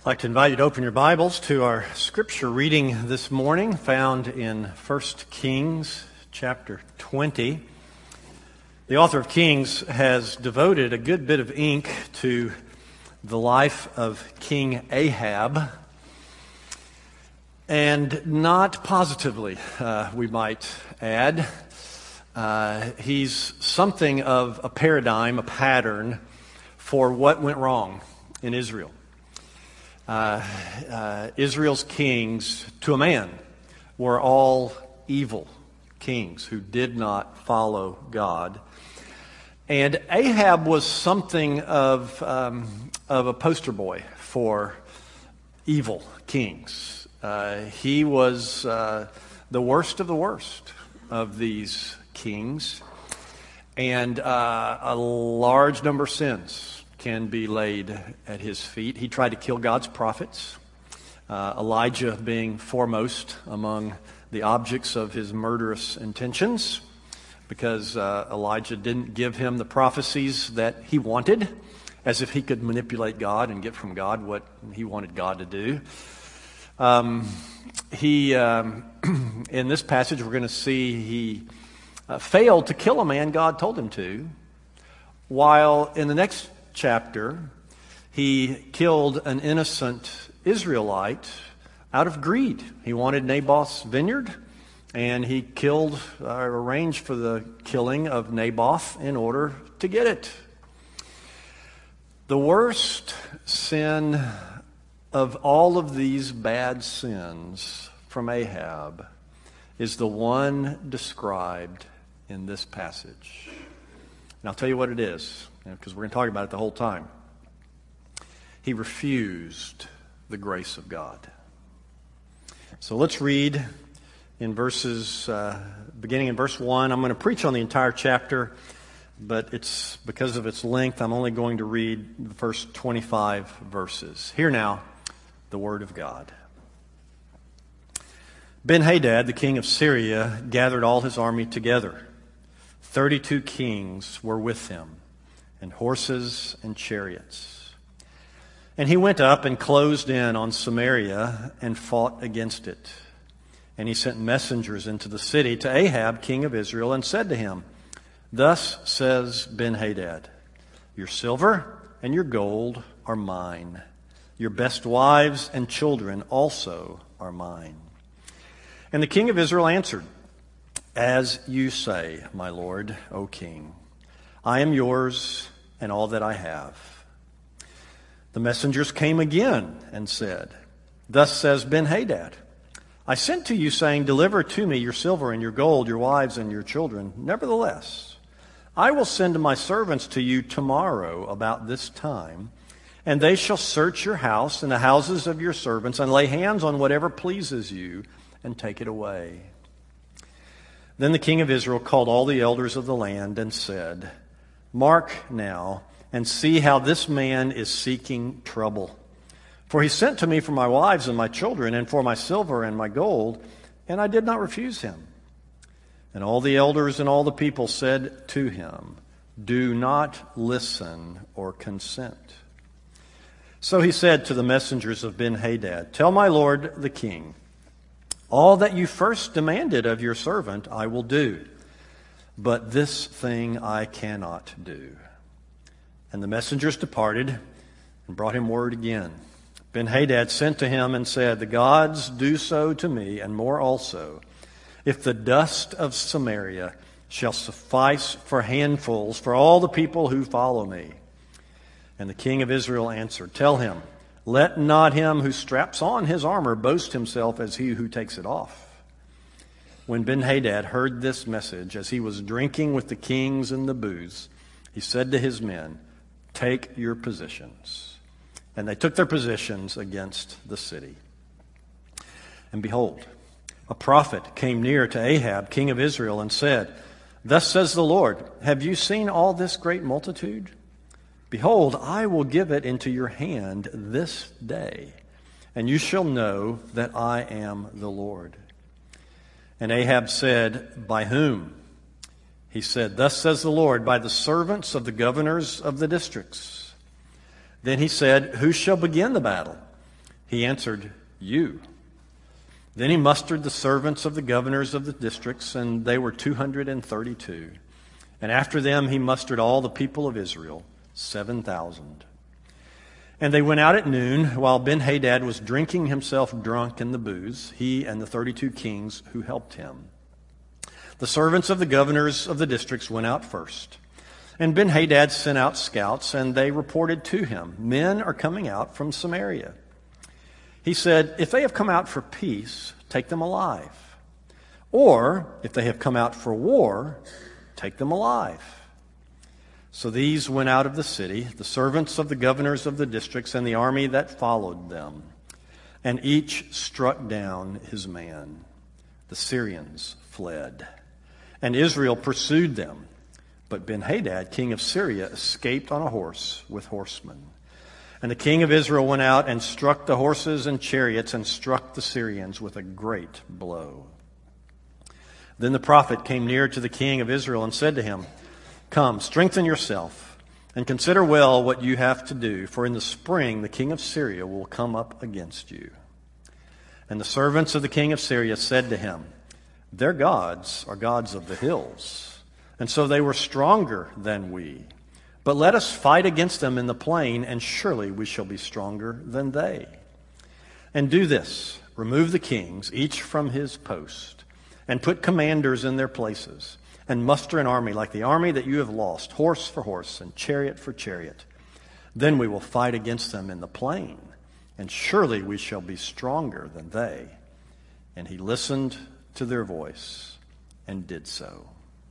I'd like to invite you to open your Bibles to our scripture reading this morning, found in 1 Kings chapter 20. The author of Kings has devoted a good bit of ink to the life of King Ahab, and not positively, we might add. He's something of a paradigm, a pattern for what went wrong in Israel. Israel's kings, to a man, were all evil kings who did not follow God. And Ahab was something of a poster boy for evil kings. He was the worst of the worst of these kings. And a large number of sins can be laid at his feet. He tried to kill God's prophets, Elijah being foremost among the objects of his murderous intentions, because Elijah didn't give him the prophecies that he wanted, as if he could manipulate God and get from God what he wanted God to do. In this passage, we're going to see he failed to kill a man God told him to, while in the next chapter, he killed an innocent Israelite out of greed. He wanted Naboth's vineyard, and he arranged for the killing of Naboth in order to get it. The worst sin of all of these bad sins from Ahab is the one described in this passage. And I'll tell you what it is, because we're going to talk about it the whole time. He refused the grace of God. So let's read in beginning in verse 1. I'm going to preach on the entire chapter, but it's because of its length, I'm only going to read the first 25 verses. Hear now the word of God. Ben-Hadad, the king of Syria, gathered all his army together. 32 kings were with him, and horses and chariots. And he went up and closed in on Samaria and fought against it. And he sent messengers into the city to Ahab, king of Israel, and said to him, "Thus says Ben-Hadad, your silver and your gold are mine. Your best wives and children also are mine." And the king of Israel answered, "As you say, my lord, O king, I am yours and all that I have." The messengers came again and said, "Thus says Ben-Hadad, I sent to you saying, deliver to me your silver and your gold, your wives and your children. Nevertheless, I will send my servants to you tomorrow about this time, and they shall search your house and the houses of your servants and lay hands on whatever pleases you and take it away." Then the king of Israel called all the elders of the land and said, "Mark now and see how this man is seeking trouble. For he sent to me for my wives and my children and for my silver and my gold, and I did not refuse him." And all the elders and all the people said to him, "Do not listen or consent." So he said to the messengers of Ben-Hadad, "Tell my lord the king, all that you first demanded of your servant I will do, but this thing I cannot do." And the messengers departed and brought him word again. Ben-Hadad sent to him and said, "The gods do so to me, and more also, if the dust of Samaria shall suffice for handfuls for all the people who follow me." And the king of Israel answered, "Tell him, let not him who straps on his armor boast himself as he who takes it off." When Ben-Hadad heard this message, as he was drinking with the kings in the booths, he said to his men, "Take your positions." And they took their positions against the city. And behold, a prophet came near to Ahab, king of Israel, and said, "Thus says the Lord, have you seen all this great multitude? Behold, I will give it into your hand this day, and you shall know that I am the Lord." And Ahab said, "By whom?" He said, "Thus says the Lord, by the servants of the governors of the districts." Then he said, "Who shall begin the battle?" He answered, "You." Then he mustered the servants of the governors of the districts, and they were 232. And after them he mustered all the people of Israel, 7,000. And they went out at noon, while Ben-Hadad was drinking himself drunk in the booths, he and the 32 kings who helped him. The servants of the governors of the districts went out first. And Ben-Hadad sent out scouts, and they reported to him, "Men are coming out from Samaria." He said, "If they have come out for peace, take them alive. Or, if they have come out for war, take them alive." So these went out of the city, the servants of the governors of the districts and the army that followed them. And each struck down his man. The Syrians fled. And Israel pursued them. But Ben-Hadad, king of Syria, escaped on a horse with horsemen. And the king of Israel went out and struck the horses and chariots and struck the Syrians with a great blow. Then the prophet came near to the king of Israel and said to him, "Come, strengthen yourself, and consider well what you have to do, for in the spring the king of Syria will come up against you." And the servants of the king of Syria said to him, "Their gods are gods of the hills, and so they were stronger than we. But let us fight against them in the plain, and surely we shall be stronger than they. And do this, remove the kings, each from his post, and put commanders in their places, and muster an army like the army that you have lost, horse for horse, and chariot for chariot. Then we will fight against them in the plain, and surely we shall be stronger than they." And he listened to their voice, and did so.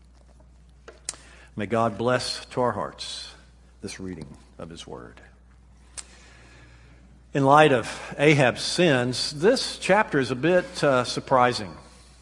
May God bless to our hearts this reading of his word. In light of Ahab's sins, this chapter is a bit surprising.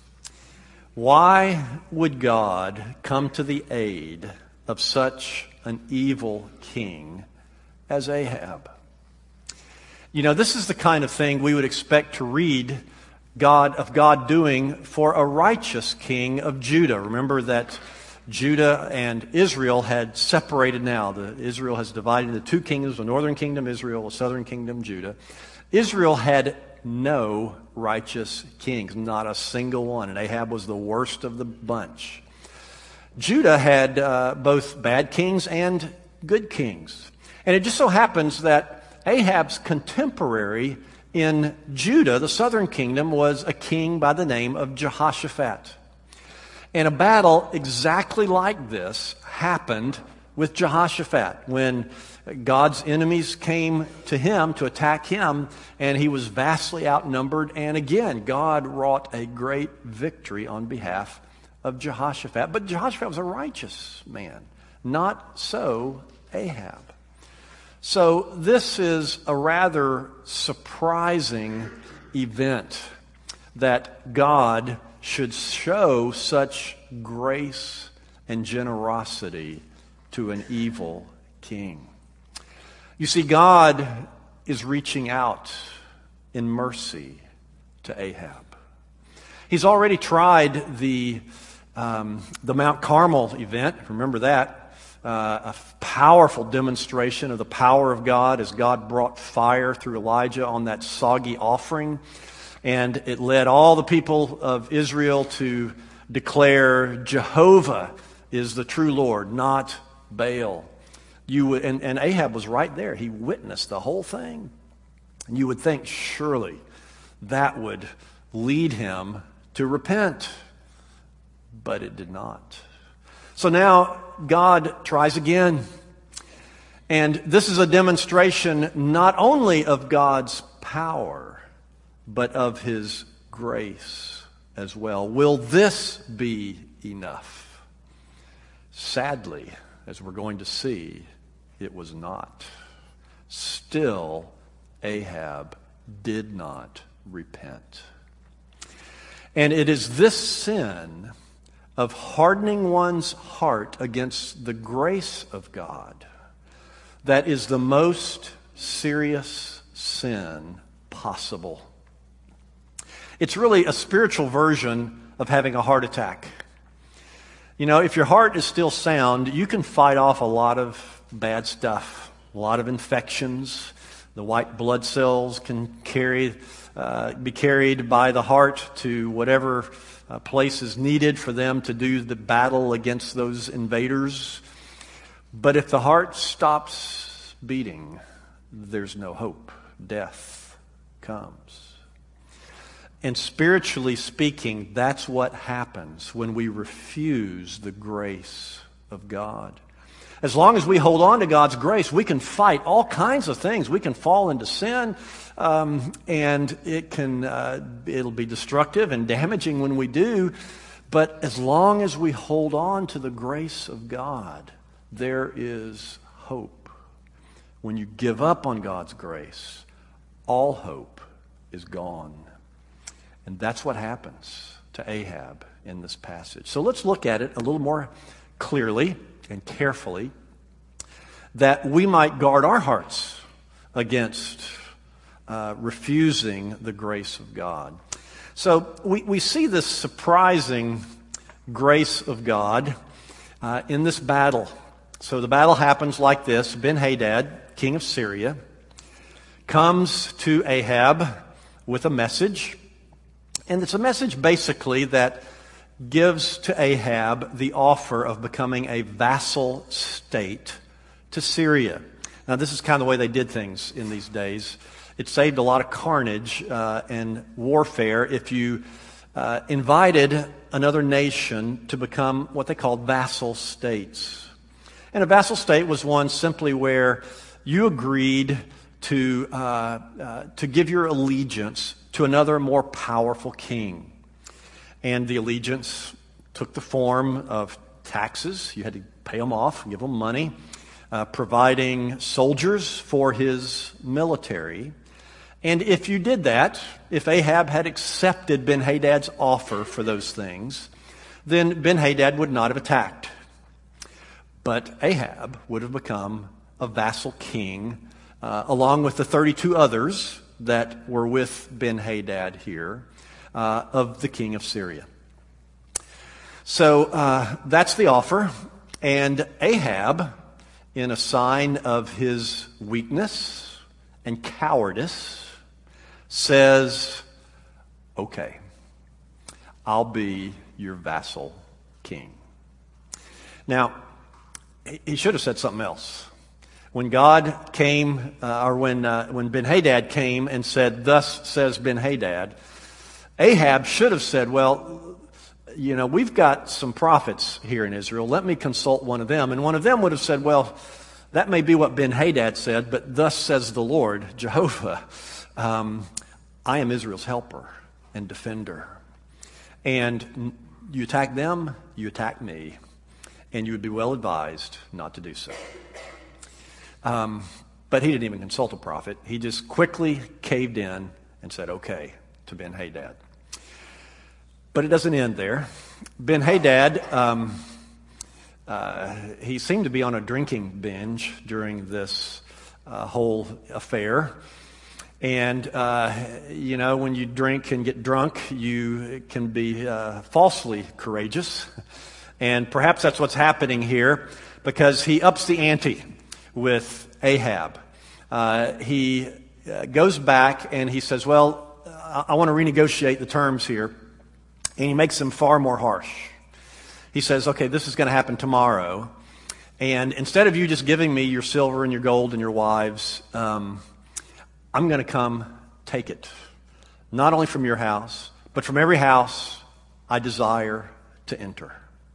Why would God come to the aid of such an evil king as Ahab? You know, this is the kind of thing we would expect to read of God doing for a righteous king of Judah. Remember that Judah and Israel had separated now. Israel has divided into two kingdoms, a northern kingdom, Israel, a southern kingdom, Judah. Israel had no righteous kings, not a single one, and Ahab was the worst of the bunch. Judah had both bad kings and good kings. And it just so happens that Ahab's contemporary in Judah, the southern kingdom, was a king by the name of Jehoshaphat. And a battle exactly like this happened with Jehoshaphat when God's enemies came to him to attack him, and he was vastly outnumbered. And again, God wrought a great victory on behalf of Jehoshaphat. But Jehoshaphat was a righteous man. Not so Ahab. So this is a rather surprising event that God should show such grace and generosity to an evil king. You see, God is reaching out in mercy to Ahab. He's already tried the Mount Carmel event. Remember that. A powerful demonstration of the power of God as God brought fire through Elijah on that soggy offering. And it led all the people of Israel to declare Jehovah is the true Lord, not Baal. And Ahab was right there. He witnessed the whole thing. And you would think surely that would lead him to repent. But it did not. So now God tries again. And this is a demonstration not only of God's power, but of his grace as well. Will this be enough? Sadly, as we're going to see, it was not. Still, Ahab did not repent. And it is this sin of hardening one's heart against the grace of God that is the most serious sin possible. It's really a spiritual version of having a heart attack. You know, if your heart is still sound, you can fight off a lot of bad stuff, a lot of infections, The white blood cells can be carried by the heart to whatever place is needed for them to do the battle against those invaders. But if the heart stops beating, there's no hope. Death comes. And spiritually speaking, that's what happens when we refuse the grace of God. As long as we hold on to God's grace, we can fight all kinds of things. We can fall into sin, and it'll be destructive and damaging when we do. But as long as we hold on to the grace of God, there is hope. When you give up on God's grace, all hope is gone. And that's what happens to Ahab in this passage. So let's look at it a little more clearly and carefully, that we might guard our hearts against refusing the grace of God. So we see this surprising grace of God in this battle. So the battle happens like this. Ben-Hadad, king of Syria, comes to Ahab with a message. And it's a message basically that gives to Ahab the offer of becoming a vassal state to Syria. Now, this is kind of the way they did things in these days. It saved a lot of carnage and warfare if you invited another nation to become what they called vassal states. And a vassal state was one simply where you agreed to give your allegiance to another more powerful king. And the allegiance took the form of taxes. You had to pay them off, give them money, providing soldiers for his military. And if you did that, if Ahab had accepted Ben-Hadad's offer for those things, then Ben-Hadad would not have attacked. But Ahab would have become a vassal king, along with the 32 others that were with Ben-Hadad here, of the king of Syria. So that's the offer. And Ahab, in a sign of his weakness and cowardice, says, okay, I'll be your vassal king. Now, he should have said something else. When God came, or when Ben-Hadad came and said, thus says Ben-Hadad, Ahab should have said, well, you know, we've got some prophets here in Israel. Let me consult one of them. And one of them would have said, well, that may be what Ben-Hadad said, but thus says the Lord, Jehovah, I am Israel's helper and defender. And you attack them, you attack me. And you would be well advised not to do so. But he didn't even consult a prophet. He just quickly caved in and said, okay, to Ben-Hadad. But it doesn't end there. Ben-Hadad, he seemed to be on a drinking binge during this whole affair. And, you know, when you drink and get drunk, you can be falsely courageous. And perhaps that's what's happening here, because he ups the ante with Ahab. He goes back and he says, well, I want to renegotiate the terms here. And he makes them far more harsh. He says, okay, this is going to happen tomorrow. And instead of you just giving me your silver and your gold and your wives, I'm going to come take it. Not only from your house, but from every house I desire to enter.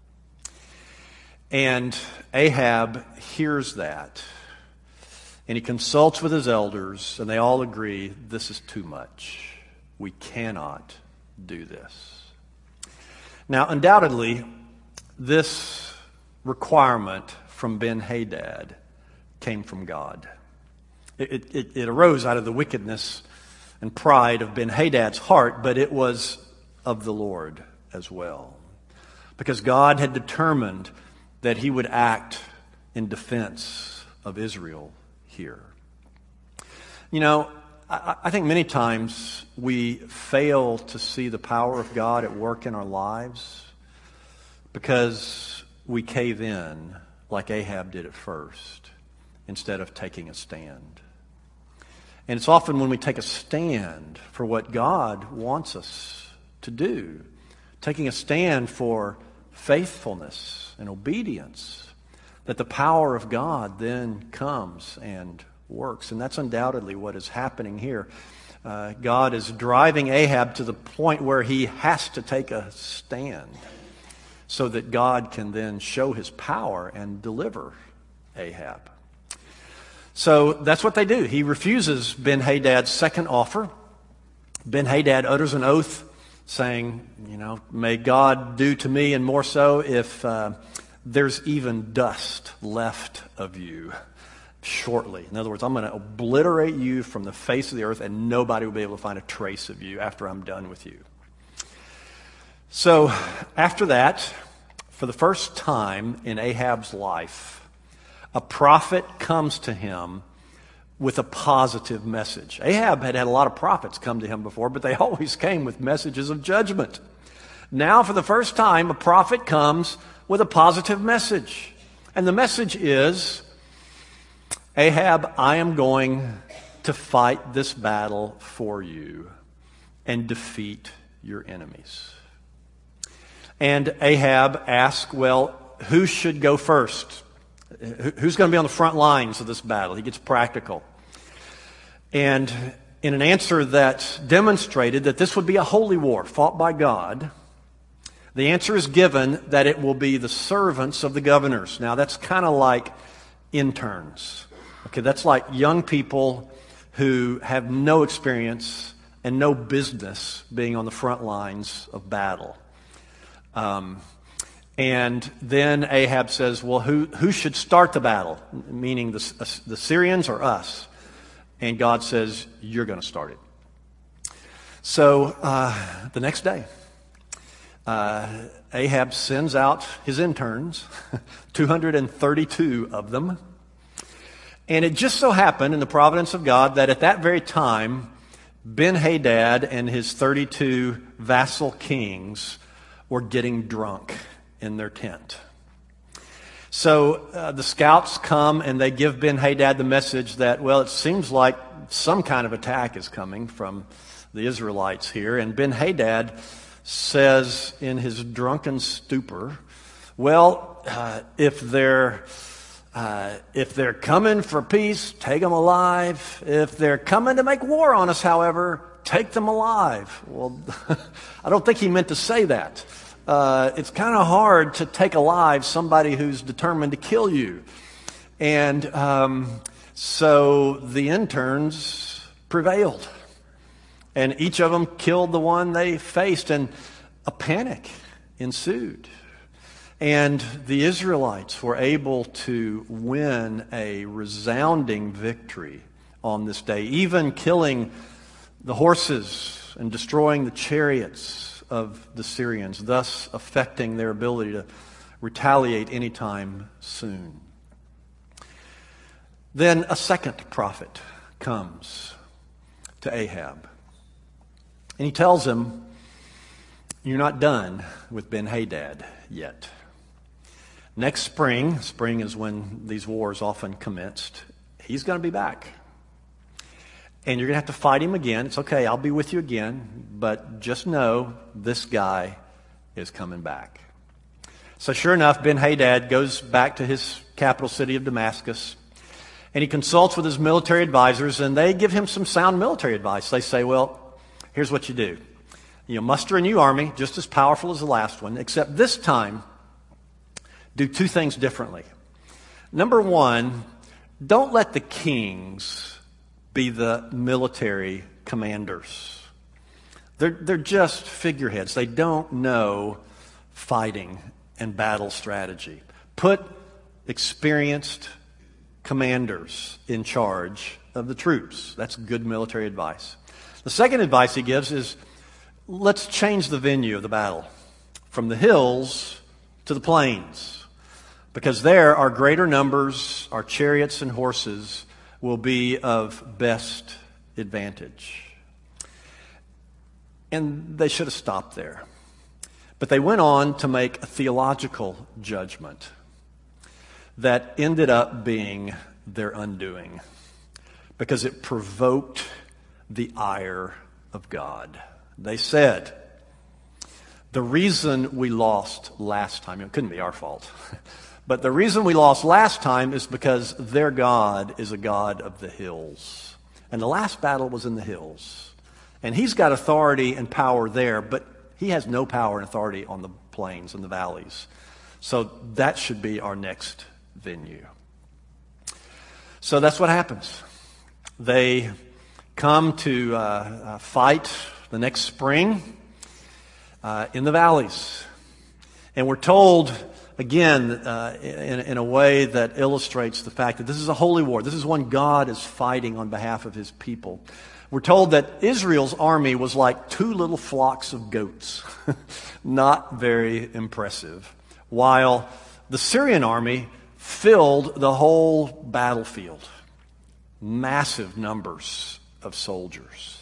And Ahab hears that. And he consults with his elders, and they all agree, this is too much. We cannot do this. Now, undoubtedly, this requirement from Ben-Hadad came from God. It arose out of the wickedness and pride of Ben-Hadad's heart, but it was of the Lord as well. Because God had determined that he would act in defense of Israel here. You know, I think many times we fail to see the power of God at work in our lives because we cave in like Ahab did at first instead of taking a stand. And it's often when we take a stand for what God wants us to do, taking a stand for faithfulness and obedience, that the power of God then comes and works. And that's undoubtedly what is happening here. God is driving Ahab to the point where he has to take a stand so that God can then show his power and deliver Ahab. So that's what they do. He refuses Ben-Hadad's second offer. Ben-Hadad utters an oath saying, may God do to me and more so if there's even dust left of you shortly. In other words, I'm going to obliterate you from the face of the earth and nobody will be able to find a trace of you after I'm done with you. So after that, for the first time in Ahab's life, a prophet comes to him with a positive message. Ahab had had a lot of prophets come to him before, but they always came with messages of judgment. Now, for the first time, a prophet comes with a positive message. And the message is, Ahab, I am going to fight this battle for you and defeat your enemies. And Ahab asks, well, who should go first? Who's going to be on the front lines of this battle? He gets practical. And in an answer that demonstrated that this would be a holy war fought by God, the answer is given that it will be the servants of the governors. Now, that's kind of like interns. Okay, that's like young people who have no experience and no business being on the front lines of battle. And then Ahab says, well, who should start the battle? Meaning the Syrians or us? And God says, you're going to start it. So the next day, Ahab sends out his interns, 232 of them. And it just so happened in the providence of God that at that very time, Ben-Hadad and his 32 vassal kings were getting drunk in their tent. So the scouts come and they give Ben-Hadad the message that, well, it seems like some kind of attack is coming from the Israelites here. And Ben-Hadad says in his drunken stupor, well, if they're coming for peace, take them alive. If they're coming to make war on us, however, take them alive. Well, I don't think he meant to say that. It's kind of hard to take alive somebody who's determined to kill you. And so the interns prevailed. And each of them killed the one they faced, and a panic ensued. And the Israelites were able to win a resounding victory on this day, even killing the horses and destroying the chariots of the Syrians, thus affecting their ability to retaliate anytime soon. Then a second prophet comes to Ahab. And he tells him, you're not done with Ben-Hadad yet. Next spring is when these wars often commenced, he's going to be back. And you're going to have to fight him again. It's okay, I'll be with you again. But just know, this guy is coming back. So sure enough, Ben-Hadad goes back to his capital city of Damascus. And he consults with his military advisors, and they give him some sound military advice. They say, well, here's what you do. You muster a new army, just as powerful as the last one, except this time, do two things differently. Number one, don't let the kings be the military commanders. They're just figureheads. They don't know fighting and battle strategy. Put experienced commanders in charge of the troops. That's good military advice. The second advice he gives is, let's change the venue of the battle from the hills to the plains, because there our greater numbers, our chariots and horses will be of best advantage. And they should have stopped there. But they went on to make a theological judgment that ended up being their undoing. because it provoked the ire of God. They said, the reason we lost last time, it couldn't be our fault, but the reason we lost last time is because their God is a God of the hills. And the last battle was in the hills. And he's got authority and power there, but he has no power and authority on the plains and the valleys. So that should be our next venue. So that's what happens. They come to fight the next spring in the valleys. And we're told, again, in a way that illustrates the fact that this is a holy war. This is one God is fighting on behalf of his people. We're told that Israel's army was like two little flocks of goats. Not very impressive. While the Syrian army filled the whole battlefield. Massive numbers of soldiers.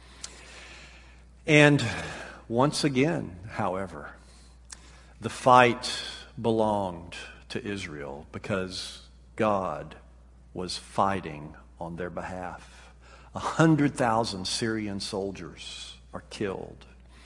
And once again, however, the fight belonged to Israel because God was fighting on their behalf. 100,000 Syrian soldiers are killed.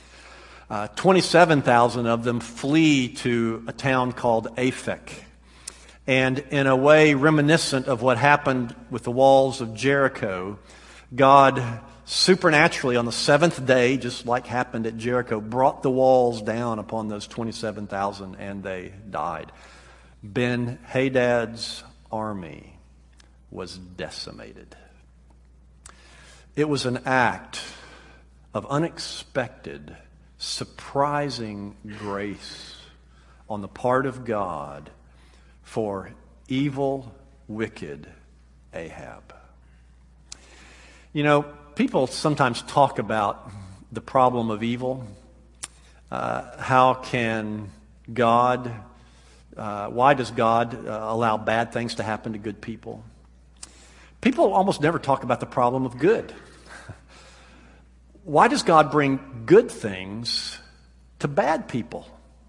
27,000 of them flee to a town called Aphek. And in a way reminiscent of what happened with the walls of Jericho, God supernaturally on the seventh day, just like happened at Jericho, brought the walls down upon those 27,000 and they died. Ben-Hadad's army was decimated. It was an act of unexpected, surprising grace on the part of God for evil, wicked Ahab. You know, people sometimes talk about the problem of evil. How can God, why does God allow bad things to happen to good people? People almost never talk about the problem of good. Why does God bring good things to bad people?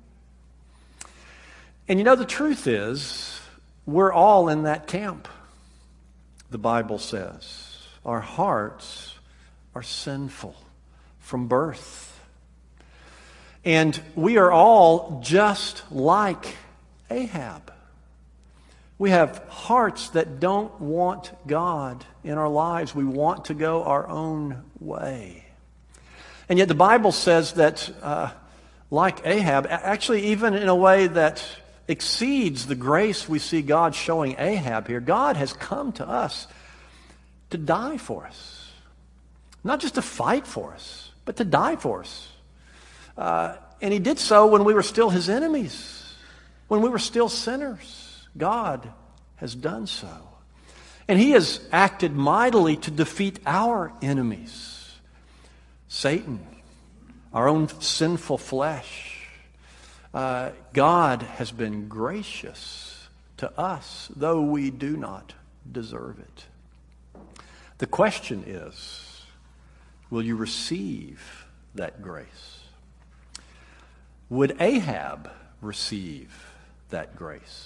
And you know, the truth is, we're all in that camp. The Bible says our hearts are sinful from birth. And we are all just like Ahab. We have hearts that don't want God in our lives. We want to go our own way. And yet the Bible says that, like Ahab, actually even in a way that exceeds the grace we see God showing Ahab here, God has come to us to die for us. Not just to fight for us, but to die for us. And he did so when we were still his enemies, when we were still sinners. God has done so. And he has acted mightily to defeat our enemies. Satan, our own sinful flesh. God has been gracious to us, though we do not deserve it. The question is, will you receive that grace? Would Ahab receive that grace?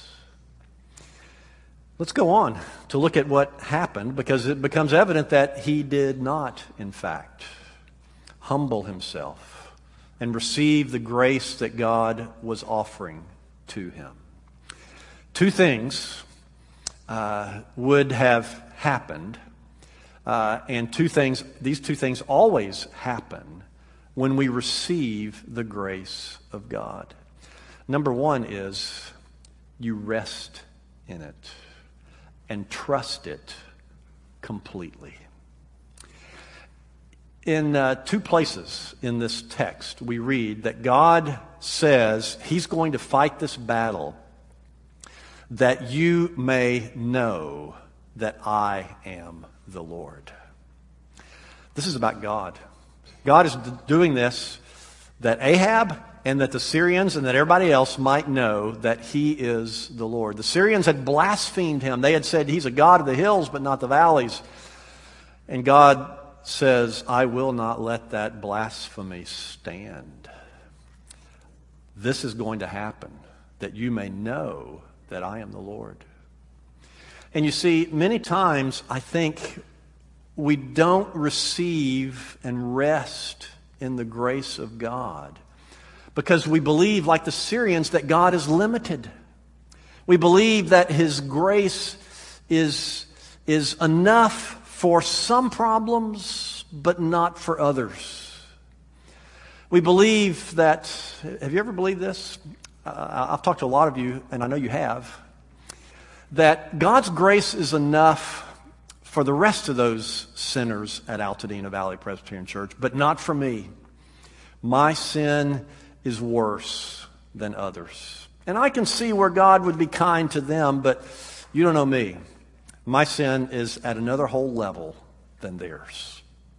Let's go on to look at what happened, because it becomes evident that he did not, in fact, humble himself and receive the grace that God was offering to him. Two things would have happened, and these two things always happen when we receive the grace of God. Number one is you rest in it and trust it completely. In two places in this text, we read that God says he's going to fight this battle that you may know that I am the Lord. This is about God. God is doing this that Ahab and that the Syrians and that everybody else might know that he is the Lord. The Syrians had blasphemed him. They had said he's a God of the hills but not the valleys. And God says, I will not let that blasphemy stand. This is going to happen, that you may know that I am the Lord. And you see, many times I think we don't receive and rest in the grace of God because we believe, like the Syrians, that God is limited. We believe that His grace is enough for some problems, but not for others. We believe that, have you ever believed this? I've talked to a lot of you, and I know you have, that God's grace is enough for the rest of those sinners at Altadena Valley Presbyterian Church, but not for me. My sin is worse than others. And I can see where God would be kind to them, but you don't know me. My sin is at another whole level than theirs.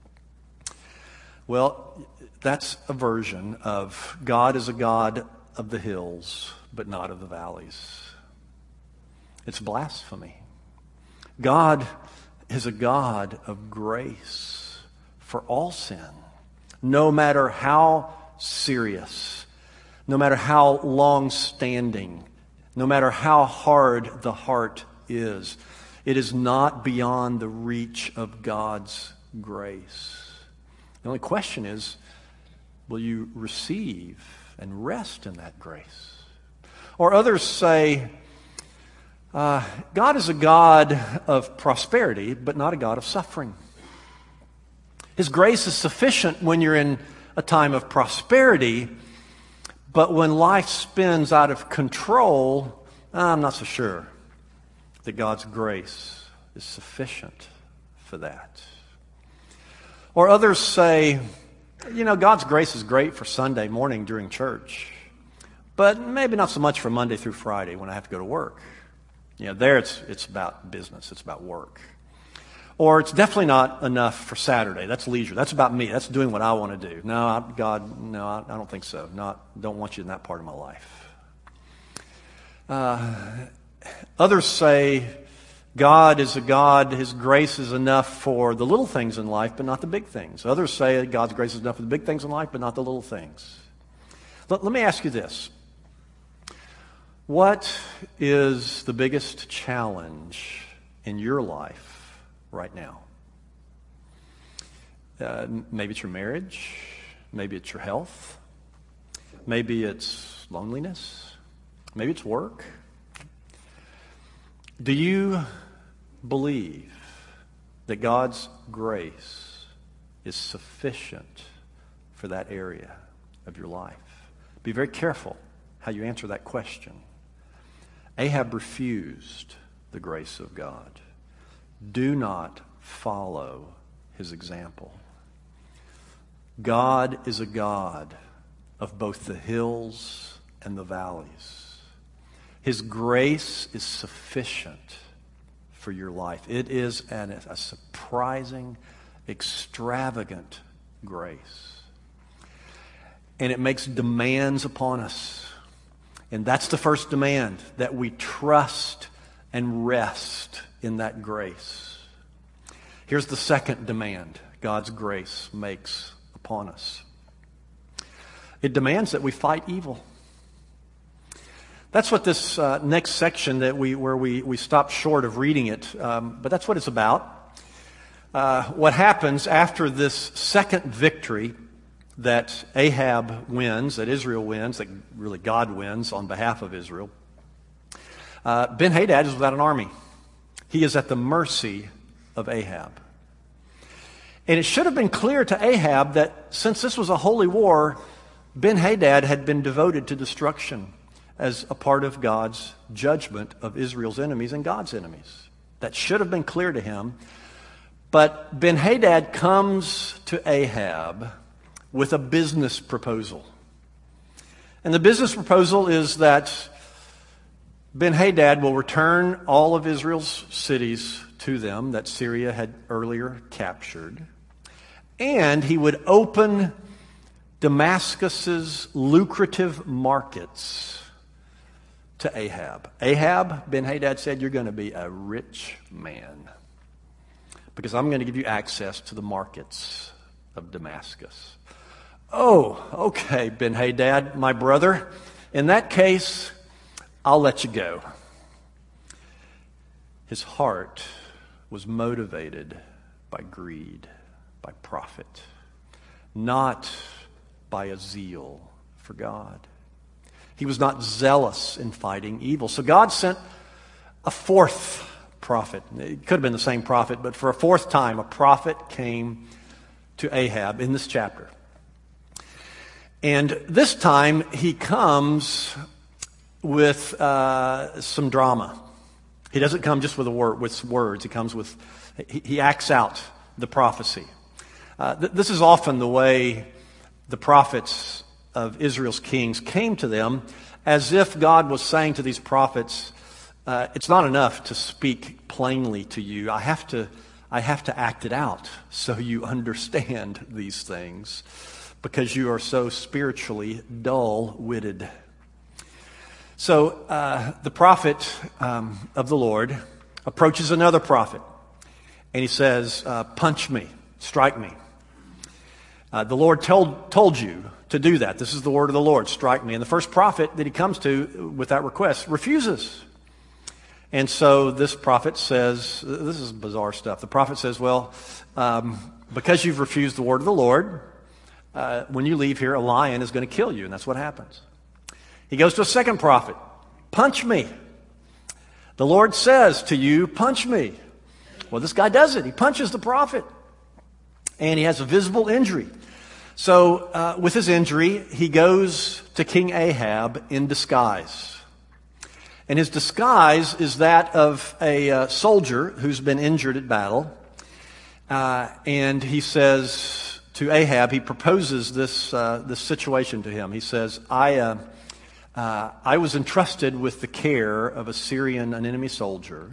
Well, that's a version of God is a God of the hills, but not of the valleys. It's blasphemy. God is a God of grace for all sin, no matter how serious, no matter how long-standing, no matter how hard the heart is. It is not beyond the reach of God's grace. The only question is, will you receive and rest in that grace? Or others say, God is a God of prosperity, but not a God of suffering. His grace is sufficient when you're in a time of prosperity, but when life spins out of control, I'm not so sure that God's grace is sufficient for that. Or others say, God's grace is great for Sunday morning during church, but maybe not so much for Monday through Friday when I have to go to work. There it's about business, it's about work. Or it's definitely not enough for Saturday. That's leisure. That's about me. That's doing what I want to do. I don't think so. Don't want you in that part of my life. Others say God is a God, His grace is enough for the little things in life, but not the big things. Others say that God's grace is enough for the big things in life, but not the little things. Let me ask you this. What is the biggest challenge in your life right now? Maybe it's your marriage. Maybe it's your health. Maybe it's loneliness. Maybe it's work. Do you believe that God's grace is sufficient for that area of your life? Be very careful how you answer that question. Ahab refused the grace of God. Do not follow his example. God is a God of both the hills and the valleys. His grace is sufficient for your life. It is a surprising, extravagant grace. And it makes demands upon us. And that's the first demand, that we trust and rest in that grace. Here's the second demand God's grace makes upon us. It demands that we fight evil. That's what this next section where we stopped short of reading it, but that's what it's about. What happens after this second victory that Ahab wins, that Israel wins, that really God wins on behalf of Israel. Ben-Hadad is without an army. He is at the mercy of Ahab. And it should have been clear to Ahab that since this was a holy war, Ben-Hadad had been devoted to destruction as a part of God's judgment of Israel's enemies and God's enemies. That should have been clear to him. But Ben-Hadad comes to Ahab with a business proposal. And the business proposal is that Ben-Hadad will return all of Israel's cities to them that Syria had earlier captured. And he would open Damascus's lucrative markets to Ahab. Ahab, Ben-Hadad said, you're going to be a rich man because I'm going to give you access to the markets of Damascus. Oh, okay, Ben-Hadad, my brother. In that case, I'll let you go. His heart was motivated by greed, by profit, not by a zeal for God. He was not zealous in fighting evil. So God sent a fourth prophet. It could have been the same prophet, but for a fourth time, a prophet came to Ahab in this chapter. And this time, he comes with some drama. He doesn't come just with words. He comes with, he acts out the prophecy. This is often the way the prophets of Israel's kings came to them, as if God was saying to these prophets, it's not enough to speak plainly to you. I have to act it out so you understand these things, because you are so spiritually dull-witted. So the prophet of the Lord approaches another prophet, and he says, punch me, strike me. The Lord told you to do that. This is the word of the Lord, strike me. And the first prophet that he comes to with that request refuses. And so this prophet says, this is bizarre stuff. The prophet says, well, because you've refused the word of the Lord, when you leave here, a lion is going to kill you. And that's what happens. He goes to a second prophet. Punch me. The Lord says to you, punch me. Well, this guy does it. He punches the prophet. And he has a visible injury. So with his injury, he goes to King Ahab in disguise. And his disguise is that of a soldier who's been injured at battle. And he says to Ahab, he proposes this situation to him. He says, I was entrusted with the care of an enemy soldier,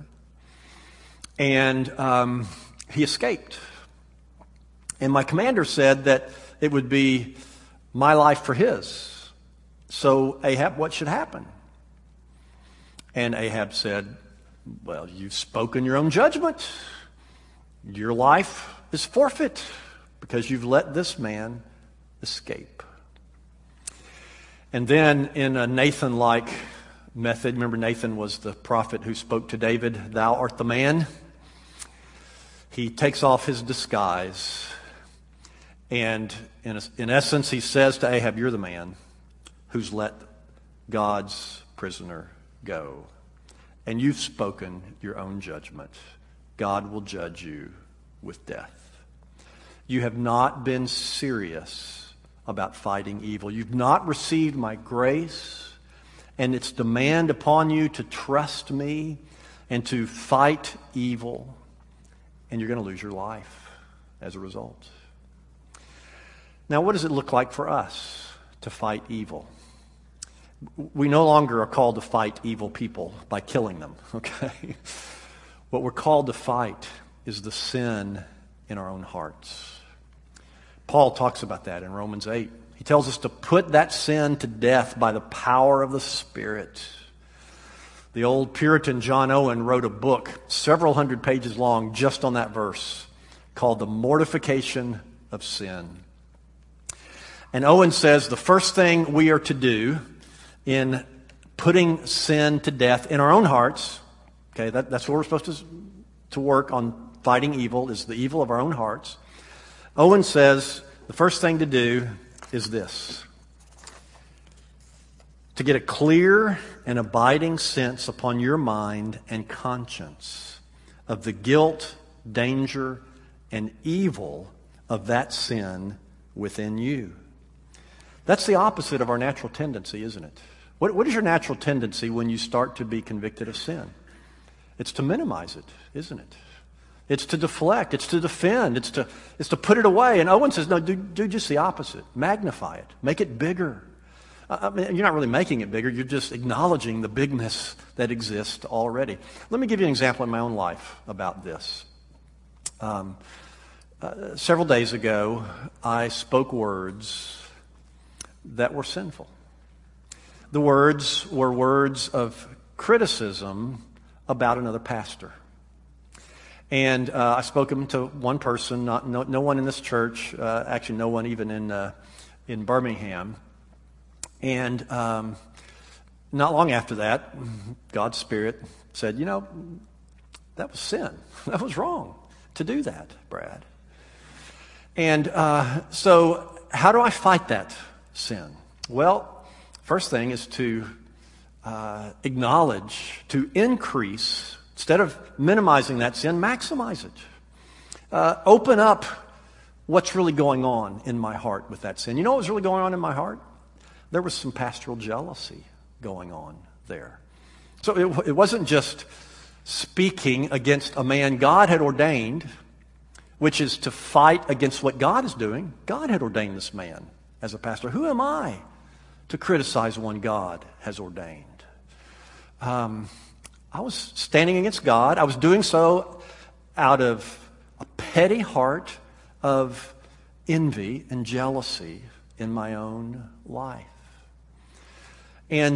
and he escaped. And my commander said that it would be my life for his. So Ahab, what should happen? And Ahab said, well, you've spoken your own judgment. Your life is forfeit because you've let this man escape. And then in a Nathan-like method, remember Nathan was the prophet who spoke to David, thou art the man. He takes off his disguise, and in essence he says to Ahab, you're the man who's let God's prisoner go. And you've spoken your own judgment. God will judge you with death. You have not been serious about fighting evil. You've not received my grace and its demand upon you to trust me and to fight evil. And you're going to lose your life as a result. Now, what does it look like for us to fight evil? We no longer are called to fight evil people by killing them, okay? What we're called to fight is the sin in our own hearts. Paul talks about that in Romans 8. He tells us to put that sin to death by the power of the Spirit. The old Puritan John Owen wrote a book, several hundred pages long, just on that verse, called The Mortification of Sin. And Owen says the first thing we are to do in putting sin to death in our own hearts, okay, that's what we're supposed to work on fighting evil, is the evil of our own hearts. Owen says the first thing to do is this: to get a clear and abiding sense upon your mind and conscience of the guilt, danger, and evil of that sin within you. That's the opposite of our natural tendency, isn't it? What is your natural tendency when you start to be convicted of sin? It's to minimize it, isn't it? It's to deflect. It's to defend. It's to put it away. And Owen says, no, do just the opposite. Magnify it. Make it bigger. I mean, you're not really making it bigger. You're just acknowledging the bigness that exists already. Let me give you an example in my own life about this. Several days ago, I spoke words that were sinful. The words were words of criticism about another pastor. And I spoke them to one person, no one in this church, actually no one even in Birmingham. And not long after that, God's Spirit said, that was sin. That was wrong. to do that, Brad. And so how do I fight that sin? Well, first thing is to acknowledge, to increase, instead of minimizing that sin, maximize it. Open up what's really going on in my heart with that sin. You know what was really going on in my heart? There was some pastoral jealousy going on there. So it wasn't just speaking against a man God had ordained, which is to fight against what God is doing. God had ordained this man as a pastor. Who am I to criticize one God has ordained? I was standing against God. I was doing so out of a petty heart of envy and jealousy in my own life. And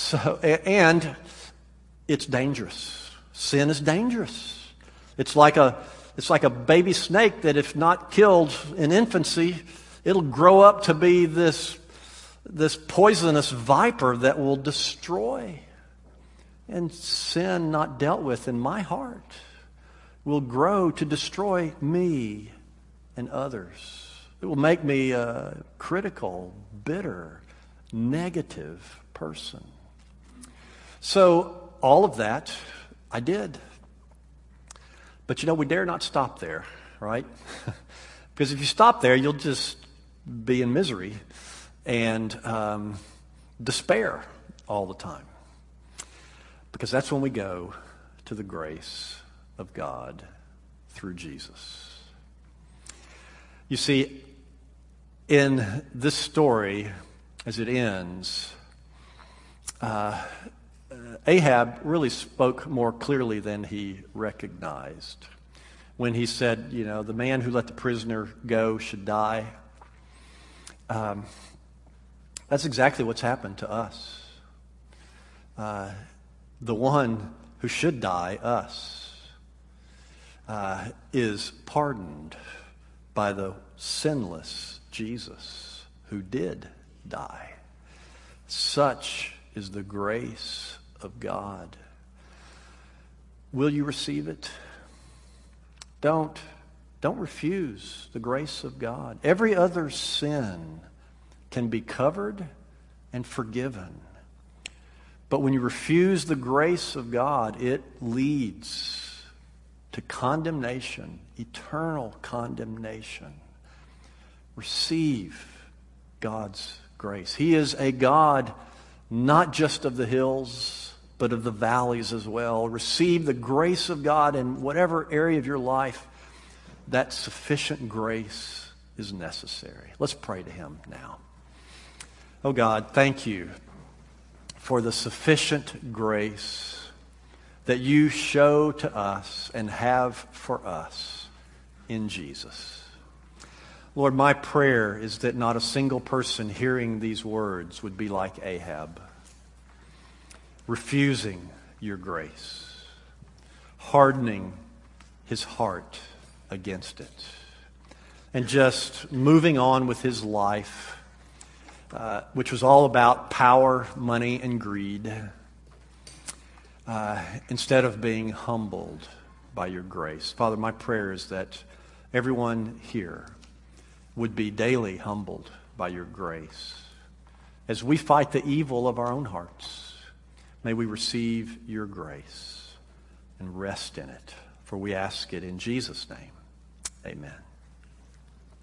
it's dangerous. Sin is dangerous. It's like a baby snake that, if not killed in infancy, it'll grow up to be this poisonous viper that will destroy. And sin not dealt with in my heart will grow to destroy me and others. It will make me a critical, bitter, negative person. So all of that I did. But we dare not stop there, right? Because if you stop there, you'll just be in misery and despair all the time. Because that's when we go to the grace of God through Jesus. You see, in this story, as it ends, Ahab really spoke more clearly than he recognized when he said, the man who let the prisoner go should die. That's exactly what's happened to us. The one who should die, us, is pardoned by the sinless Jesus who did die. Such is the grace of God. Will you receive it? Don't refuse the grace of God. Every other sin can be covered and forgiven. But when you refuse the grace of God, it leads to condemnation, eternal condemnation. Receive God's grace. He is a God not just of the hills, but of the valleys as well. Receive the grace of God in whatever area of your life that sufficient grace is necessary. Let's pray to Him now. Oh God, thank you for the sufficient grace that you show to us and have for us in Jesus. Lord, my prayer is that not a single person hearing these words would be like Ahab, refusing your grace, hardening his heart against it, and just moving on with his life, which was all about power, money, and greed, instead of being humbled by your grace. Father, my prayer is that everyone here would be daily humbled by your grace. As we fight the evil of our own hearts, may we receive your grace and rest in it. For we ask it in Jesus' name. Amen.